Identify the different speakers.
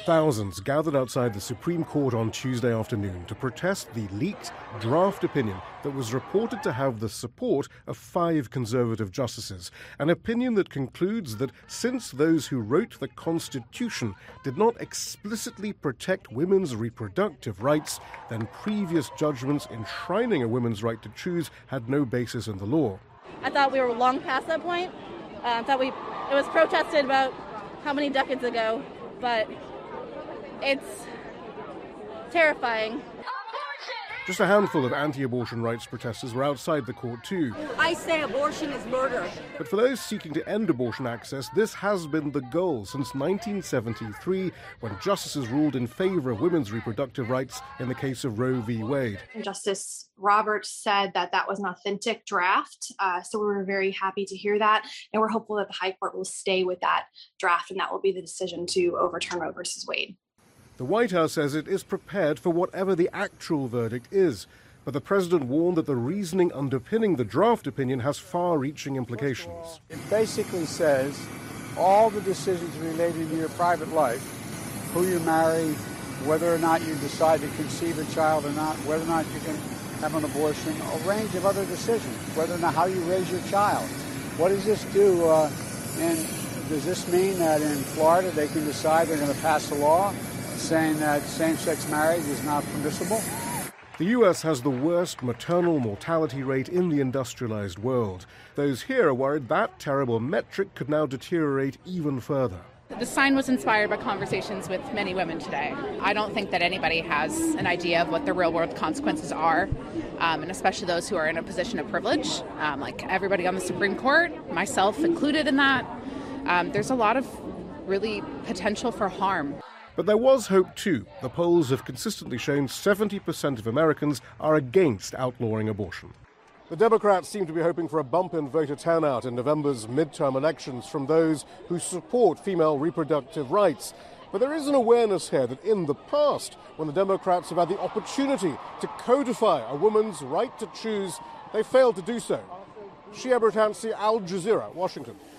Speaker 1: Thousands gathered outside the Supreme Court on Tuesday afternoon to protest the leaked draft opinion that was reported to have the support of 5 conservative justices, an opinion that concludes that since those who wrote the Constitution did not explicitly protect women's reproductive rights, then previous judgments enshrining a woman's right to choose had no basis in the law.
Speaker 2: I thought we were long past that point. I thought it was protested about how many decades ago, but it's terrifying.
Speaker 1: Just a handful of anti-abortion rights protesters were outside the court too.
Speaker 3: I say abortion is murder.
Speaker 1: But for those seeking to end abortion access, this has been the goal since 1973, when justices ruled in favor of women's reproductive rights in the case of Roe v. Wade.
Speaker 4: Justice Roberts said that was an authentic draft, so we were very happy to hear that, and we're hopeful that the High Court will stay with that draft, and that will be the decision to overturn Roe v. Wade.
Speaker 1: The White House says it is prepared for whatever the actual verdict is, but the president warned that the reasoning underpinning the draft opinion has far-reaching implications.
Speaker 5: It basically says all the decisions related to your private life, who you marry, whether or not you decide to conceive a child or not, whether or not you can have an abortion, a range of other decisions, whether or not how you raise your child. What does this do? Does this mean that in Florida they can decide they're going to pass a law saying that same-sex marriage is not permissible?
Speaker 1: The U.S. has the worst maternal mortality rate in the industrialized world. Those here are worried that terrible metric could now deteriorate even further.
Speaker 6: The sign was inspired by conversations with many women today. I don't think that anybody has an idea of what the real-world consequences are, and especially those who are in a position of privilege, like everybody on the Supreme Court, myself included in that. There's a lot of really potential for harm.
Speaker 1: But there was hope too. The polls have consistently shown 70% of Americans are against outlawing abortion. The Democrats seem to be hoping for a bump in voter turnout in November's midterm elections from those who support female reproductive rights. But there is an awareness here that in the past, when the Democrats have had the opportunity to codify a woman's right to choose, they failed to do so. Shia Bertansi, Al Jazeera, Washington.